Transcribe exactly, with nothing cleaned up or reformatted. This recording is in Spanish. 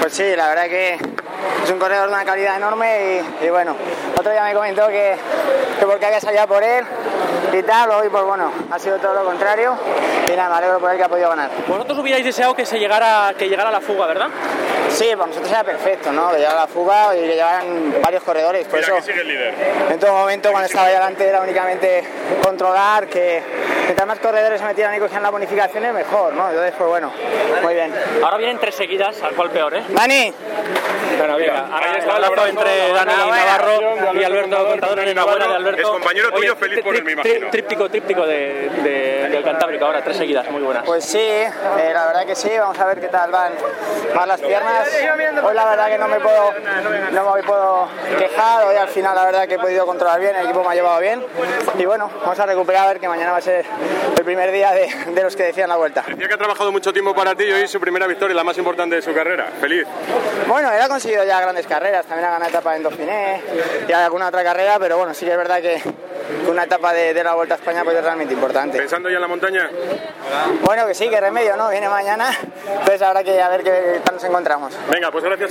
Pues sí, la verdad que es un corredor de una calidad enorme y, y bueno, otro día me comentó que, que porque había salido por él y tal, hoy pues bueno, ha sido todo lo contrario y nada, me alegro por él que ha podido ganar. Vosotros hubierais deseado que se llegara, que llegara la fuga, ¿verdad? Sí, para nosotros era perfecto, ¿no? Que llegara la fuga y que llegaran varios corredores, por Mira eso que sigue el líder. en todo momento cuando estaba ahí delante era únicamente controlar, que mientras más corredores se metieran y cogían las bonificaciones mejor, ¿no? Entonces pues bueno, muy bien. Ahora vienen tres seguidas, ¿al cual peor, eh? ¡Dani! Bueno, mira, ahí está el abrazo entre Dani Navarro y Alberto Contador. Enhorabuena de Alberto. Es compañero tuyo, feliz por él, me imagino. Tríptico, tríptico de, de, del Cantábrico, ahora tres seguidas, muy buenas. Pues sí, eh, la verdad que sí, vamos a ver qué tal van, van las piernas. Hoy la verdad que no me puedo no me puedo quejar, hoy al final la verdad que he podido controlar bien, el equipo me ha llevado bien y bueno, vamos a recuperar a ver que mañana va a ser el primer día de, de los que decían la vuelta. Decía que ha trabajado mucho tiempo para ti y hoy es su primera victoria, la más importante de su carrera. Feliz. Bueno, él ha conseguido ya grandes carreras, también ha ganado etapa en Dauphiné y alguna otra carrera, pero bueno, sí que es verdad que una etapa de, de la Vuelta a España pues es realmente importante. ¿Pensando ya en la montaña? Bueno, que sí, que remedio, ¿no? Viene mañana, entonces habrá que a ver qué tal nos encontramos. Venga, pues gracias.